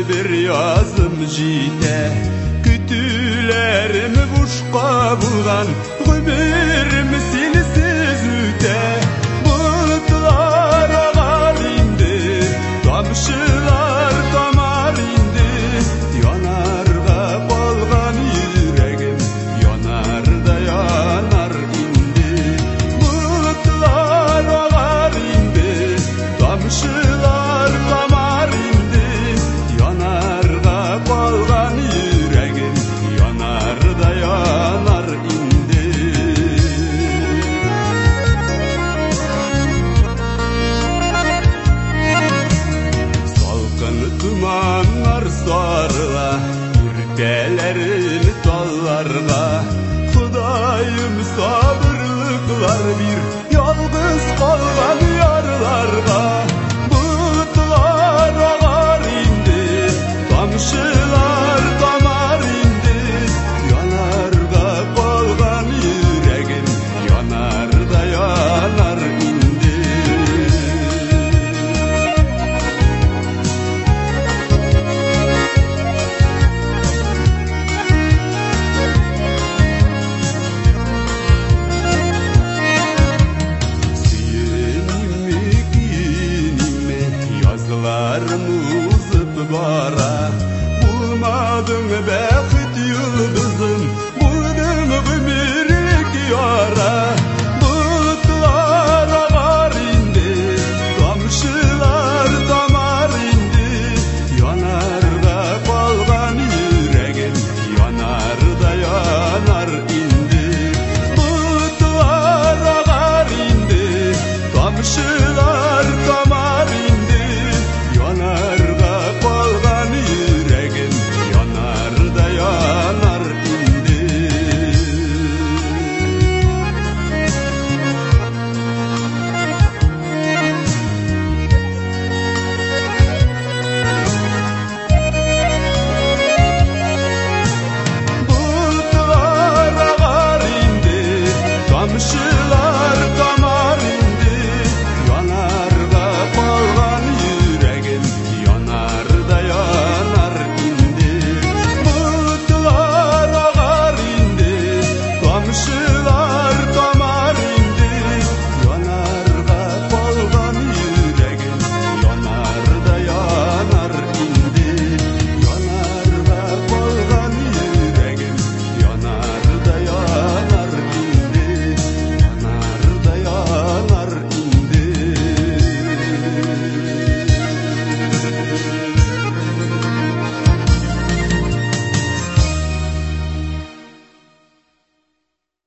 bir yazım jite, kütülerimi buşqa bulgan, ömürüm silsiz üte. Bulutlar ağar indi, tamşılar tamar indi, yanarda balgan yüreğim, yanarda yanar indi. Bulutlar ağar indi, tamşılar tamar indi, yanarda balgan yüreğim, yanarda yanar indi. Salkın tumanlar sarla, ürpelerini dallarga, Hudayım sabırlıklar bir yalnız kalgan